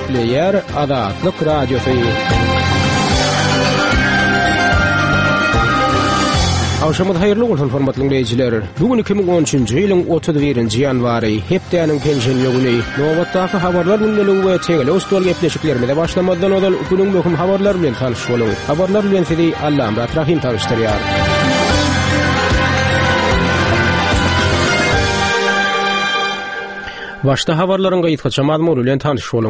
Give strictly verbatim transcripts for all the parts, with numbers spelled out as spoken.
gepleýär Azatlyk Radiosu. Awşamyz haýyrly bolsun hormatly dinleýijiler. Bugün iki bin on üçinji ýylyň otuz birinji ýanwary hepdeniň pensiýa güni. Nowatdaky habarlar bilen we tegel ostol gepleşiklerimize başlamadan öňden günüň möhüm habarlar bilen tanışyp bolýar. Habarlar bilen sizi Allam Rahim tanıştyrýar. Başta habarlaryň gaýtgaça mazmuny bilen tanışyp boluň.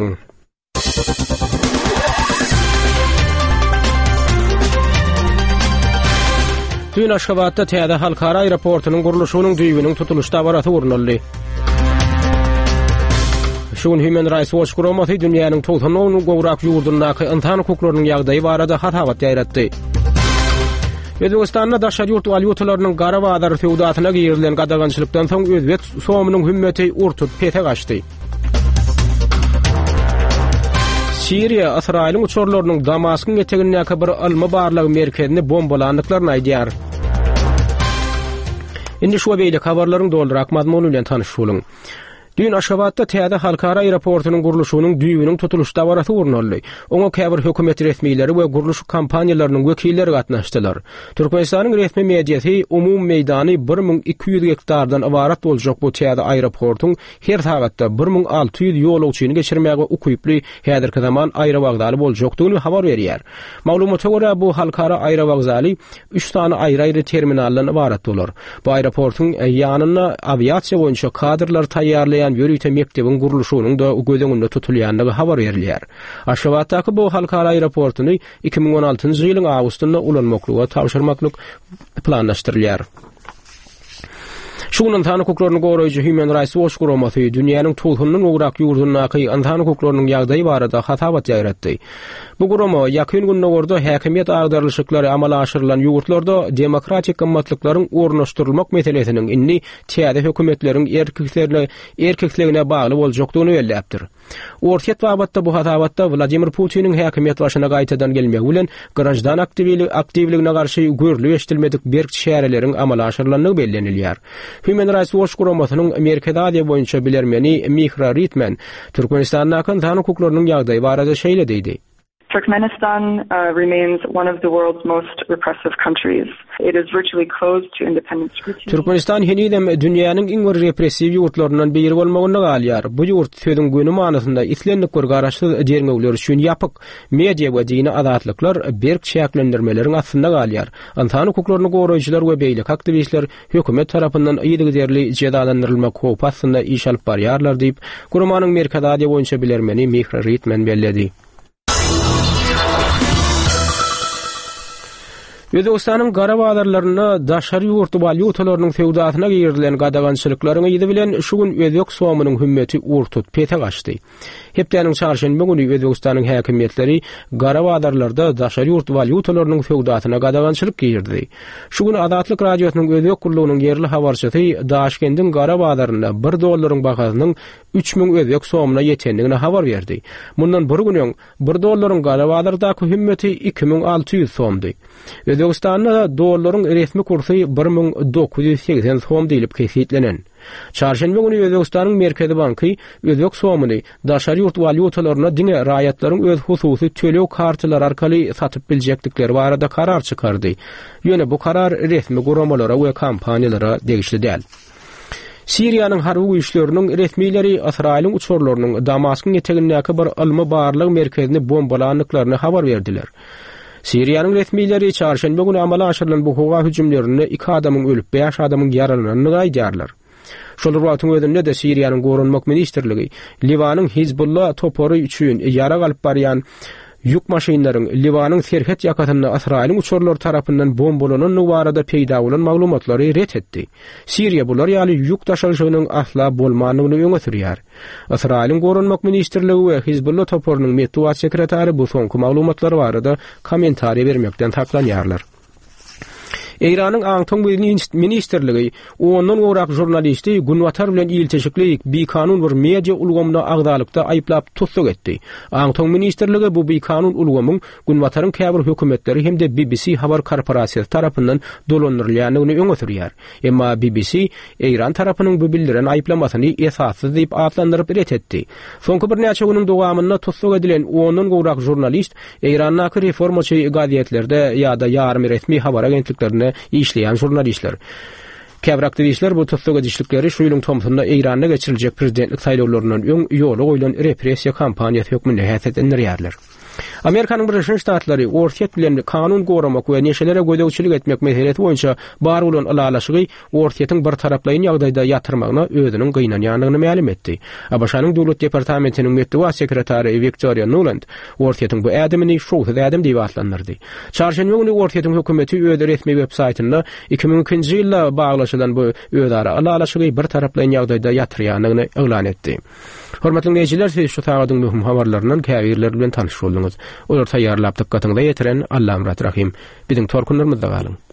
Dün Aşgabatda täze halkara aeroportunyň gurulşynyň düýbüniň tutuluşda baraty urunuldy. Şuň Human Rights Watch guramaty dünýäniň tolhanyň gowrak ýurdundaky insan hukuklarynyň ýagdaýy barada hatabat ýaratdy. Özbegistanda daşary ýurt walyutalarynyň gara bazar sowdatyna girilen gadagançylykdan soň özbek somynyň hümmeti urtup pete gaçdy. Siriya Israýlyň uçurlarynyň Damaskyň etegindäki bir alma barlygy merkezini bombalandyklaryny aýdýar. Indi şu beýle habarlaryň doldurak mazmuny bilen tanışyp boluň. Dün Aşgabatda täze halkara aeroportunyň gurulşynyň düýbüniň tutuluşda baraty urunuldy. Oňa käbir hökümet resmiýetleri we guruluş kampaniýalarynyň wekilleri gatnaşdylar. Türkmenistanyň resmi mediýasy umum meýdany bir ming iki ýüz hektardan ibarat boljak bu täze aeroportuň her sagatda bir ming alty ýüz ýolagçyny geçirmäge ukyply häzirki zaman aerovagdaly boljakdygyny habar berýär. Maglumata görä bu halkara aerovagdaly üç tane aýry-aýry terminallardan ibarat bolar. Bu aeroportuň ýanyna aviasiýa boýunça kadrlar taýýarlaýan Yörüýte mektebiň gurulşynyň da gözeňinde tutulýandygy habar berilýär. Aşgabatdaky bu halkara aeroportuny iki bin on altynjy ýylyň awgustynda ulanmaklyga tapşyrmaklyk planlaşdyrylýar. Şuňdan tany hukuklaryny goraýjy Human Rights Watch guramaty dünýäniň tolhanyň gowrak ýurdundaky insan hukuklarynyň ýagdaýy barada hatabat ýaratdy. Bu gurama ýakyn günlerde häkimiýet agdarlyşyklary amala aşyrylan ýurtlarda demokratik gymmatlyklaryň ornaşdyrylmak meselesiniň inni täze hökümetleriň erkeklerine erkekligine bagly boljakdygyny belläpdir. Ortiýet babatda bu hatabatda Vladimir Putiniň häkimiýet başyna gaýtadan gelmegi bilen garajdan aktivli aktivligine garşy görülip eşdilmedik berk şäherleriň amala aşyrylanlygy bellenilýär. Human Rights Watch guramatynyň Amerikada ýa boýunça bilermeni Mihra Ritman Türkmenistanyň insan hukuklarynyň ýagdaýy barada şeýle diýdi. Turkmenistan uh, remains one of the world's most repressive countries. It is virtually closed to independent scrutiny. Türkmenistan henidem dünýäniň iň bir repressiv ýurtlaryndan biri bolmagyna galýar. Bu ýurt sözüň güni manysynda islenlik bir garaşsyz dermegler üçin ýapyk media we dini azatlyklar berk şäklendirmeleriň astynda galýar. Insan hukuklaryny goraýjylar we beýlik aktivistler hökümet tarapyndan ýygyderli jedalandyrylmak howpasynda iş alyp barýarlar diýip gurmanyň Merkada ýa boýunça bilermeni Mihra Ritman belledi. Özbegistanyň gara bazarlaryna daşary ýurt walyutalarynyň sowdatyna girilen gadagançylyklaryny ýydy bilen şu gün özbek somynyň hümmeti urtut pete gaçdy. Hepdeniň çarşembe güni Özbegistanyň häkimiýetleri gara bazarlarda daşary ýurt walyutalarynyň sowdatyna gadagançylyk girdi. Şu gün Azatlyk Radiosynyň özbek gurulunyň yerli habarçysy Daşkendiň gara bazarynda bir dollaryň bahasynyň üç ming özbek somyna ýetendigini habar berdi. Mundan bir güniň bir dollaryň gara bazardaky hümmeti iki ming alty ýüz somdy. Özbegistanda dollaryň resmi kursy bir ming dokuz ýüz seksen som diýilip kesýetlenen. Çarşembe güni Özbegistanyň Merkezi Banky özbek somyny daşary ýurt walyutalaryna diňe raýatlaryň öz hususy tölew kartylary arkaly satyp biljekdikleri barada karar çykardy. Ýöne bu karar resmi guramalara we kampaniýalara degişli däl. Siriýanyň harby güýçleriniň resmiýetleri Israýlyň uçurlarynyň Damaskyň etegindäki bir alma barlyk merkezini bombalandyklaryny habar berdiler. Siriýanyň resmiýetleri çarşembe güni amala aşyrylan bu howa hüjümlerinde iki adamyň ölüp beş adamyň ýaralanyny aýdýarlar. Şol wagtyň özünde de Siriýanyň gorunmak ministrligi Liwanyň Hizbullah topary üçin ýara galyp barýan ýük maşynlaryň Liwanyň Serhet ýakatyna Israýlyň uçurlary tarapyndan bombalanan barada peýda bolan maglumatlary ret etdi. Siriýa bular ýaly ýük taşyjynyň asla bolmanyny öňe sürýär. Israýlyň gorunmak ministrligi we Hizbullah toparynyň medeniýet sekretary bu soňky maglumatlary barada kommentariýa bermekden taklanýarlar. Eýranyň Aňtoň ministrligi ondan gorak jurnalisti Günwatar bilen ilteşiklik bir kanun bir media ulgamyna agdalykda aýplap tutsak etdi. Aňtoň ministrligi bu bir kanun ulgamyň Günwataryň käbir hökümetleri hem de B B C habar korporasiýasy tarapyndan dolandyrylýanyny öňe sürýär. Emma B B C Eýran tarapynyň bu bildiren aýplamasyny esassyz diýip atlandyryp ret etdi. Soňky bir näçe güniň dowamynda tutsak edilen ondan gorak jurnalist Eýrandaky reformaçy gazetlerde ýa-da ýarmy resmi habar agentliklerine işleyen jurnalistler. Käbir aktivistler bu tutsak edişlikleri şu ýylyň Thompsonda Eýranda geçiriljek prezidentlik saýlawlarynyň öň ýoly goýulan repressiýa kampaniýasy hökmünde häsiýet edilýärler. Amerikanyň Birleşik Ştatları ortak bilen kanun goramak we neşelere gödäwçilik etmek meselesi boýunça bar bolan alalaşygy ortatyň bir taraplaýyn ýagdaýda ýatyrmagyna özüniň gynanýanyny ma'lum etdi. A B Ş'nyň dowlat departamentiniň metduwa sekretary Victoria Nuland ortatyň bu adamyny şowsuz adam diýip atlandyrdy. Çarşamba güni ortatyň hökümeti öz resmi web saýtynda iki bin ikinji ýylda baglaşylan bu özara alalaşygy bir taraplaýyn ýagdaýda ýatyrýanyny elan etdi. Hormatly dinleýijiler, siz şu tagadyň möhüm habarlarynyň käbirleri bilen tanyş boldunuz. Olar taýýarlap dykkatyňda ýetiren Allahym rahim. Biziň torkunlarymyzda galyň.